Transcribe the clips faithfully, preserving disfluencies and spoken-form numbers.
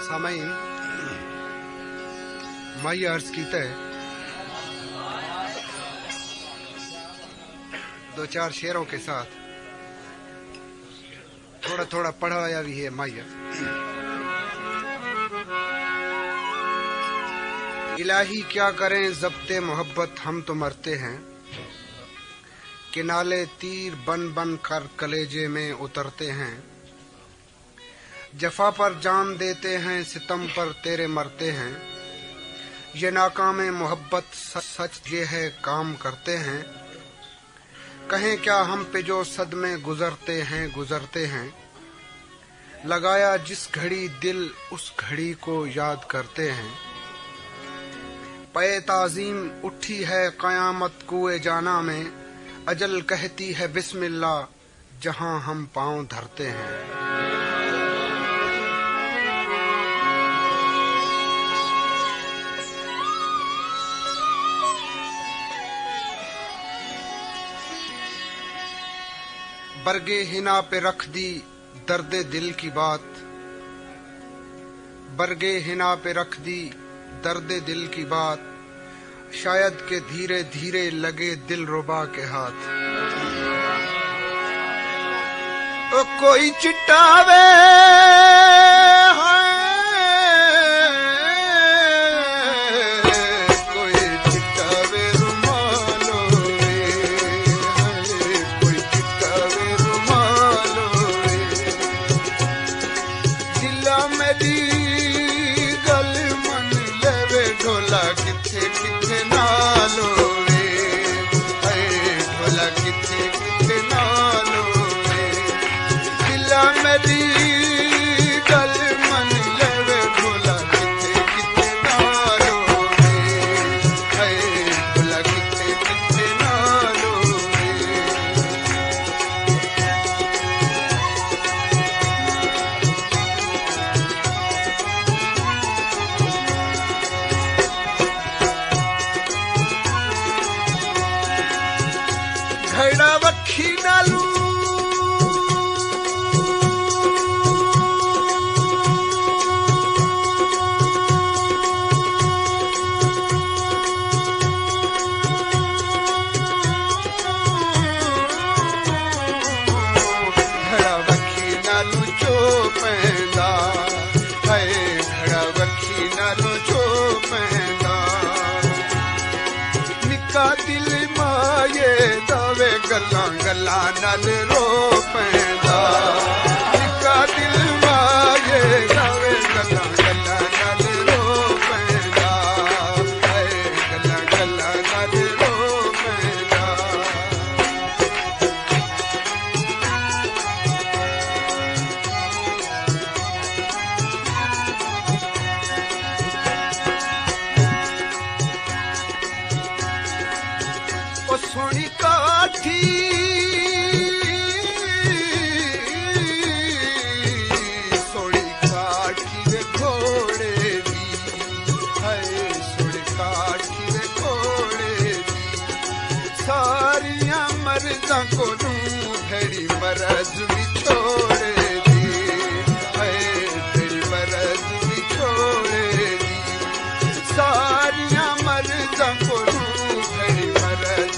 सामईन माई अर्ज की तय दो चार शेरों के साथ थोड़ा थोड़ा पढ़ाया भी है माया। इलाही क्या करें जब्ते मोहब्बत हम तो मरते हैं, कि नाले तीर बन बन कर कलेजे में उतरते हैं। जफा पर जान देते हैं सितम पर तेरे मरते हैं, ये नाकामे मोहब्बत सच ये है काम करते हैं। कहें क्या हम पे जो सदमे गुजरते हैं गुजरते हैं, लगाया जिस घड़ी दिल उस घड़ी को याद करते हैं। पे ताजीम उठी है कयामत कुए जाना में, अजल कहती है बिस्मिल्लाह जहां हम पांव धरते हैं। बरगे हिना पे रख दी दर्दे दिल की बात, बरगे हिना पे रख दी दर्दे दिल की बात, शायद के धीरे धीरे लगे दिल रुबा के हाथ। ओ कोई चिट्टावे घड़ा वखी नालू घड़ा वखी नालू चो पैदा है, घड़ा वखी नालू चो पैदा। निका दिल माये दावे गल्ला गल्ला नल रो पैदा, निका दिल माये दावे गल्ला गल्ला नल रो पैदा, गल्ला गल्ला नल रो पैदा। ओ सोनी काठी सोनी काठी वे घोड़े दी है, सोनी काठी वे घोड़े दी। सारिया मर्दा को नू तेरी मरज भी छोड़े दी है, तेरी मरज भी छोड़े दी। सारिया मर्दा को नू तेरी मरज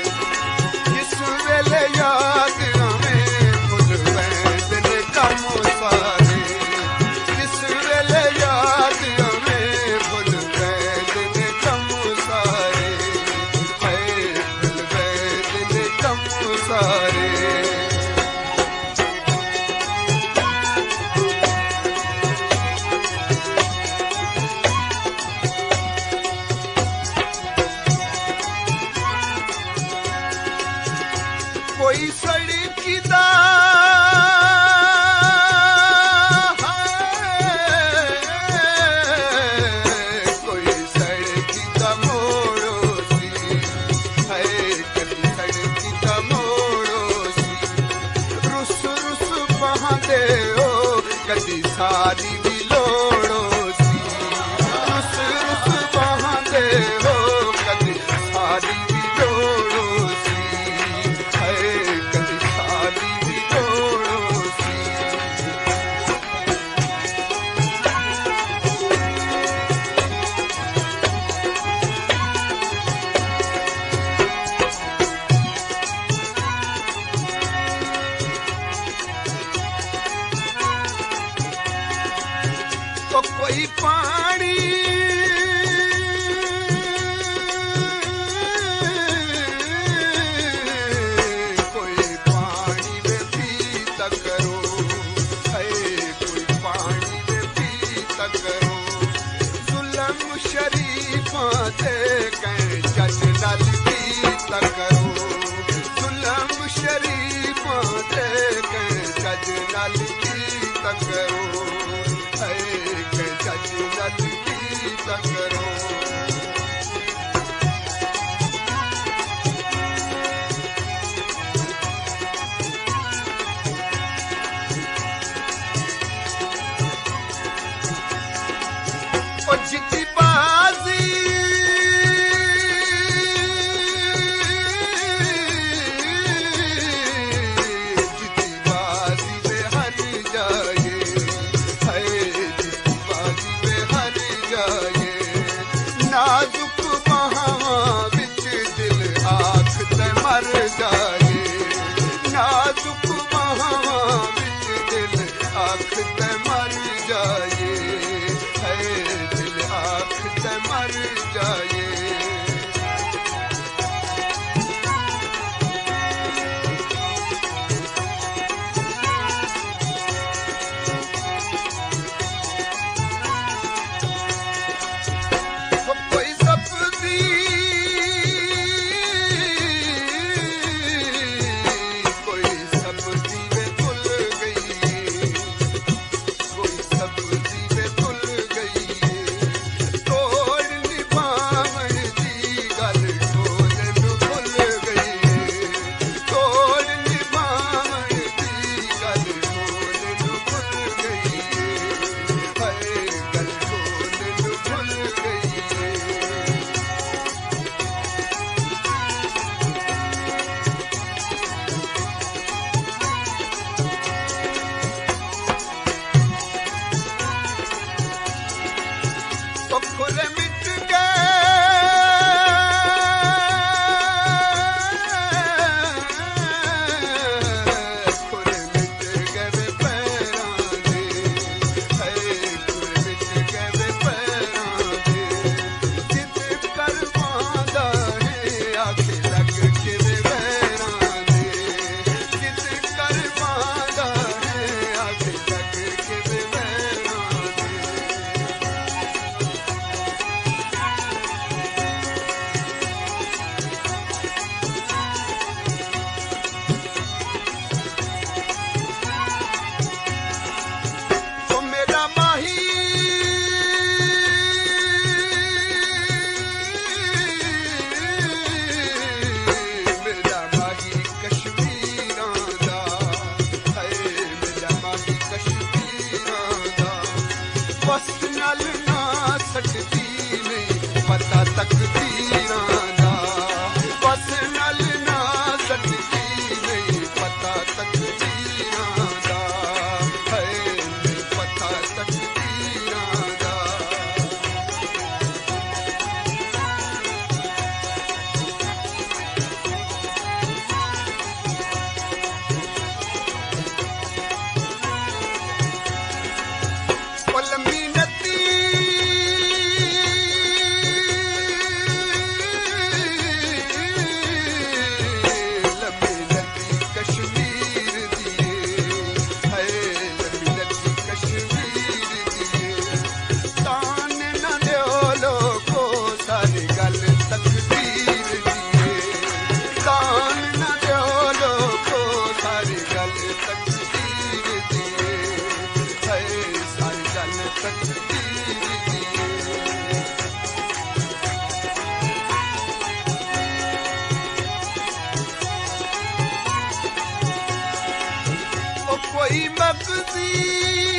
याद हमें फुल बैद ने कम बहांदे हो कदी साडी दी लोड़ो सी रुस रुस बहांदे हो कदी साडी दी लोड़ो सी हाय कदी साडी दी लोड़ो सी तो कोई पानी कोई पानी में पीता करो है कोई पानी में पीता करो जुल्म शरीफा थे कहीं जज नल पीता करो जुल्म शरीफा थे कहीं जज नल पीता करो जज पीता करो ओ जिद्दी बाजी जिद्दी बाजी में हर जाए नाजुक बहावा विच दिल आख ते मर जाए नाजुक बहावा विच दिल आख ते मर जाए है दिल आख ते मर जाए तकदीर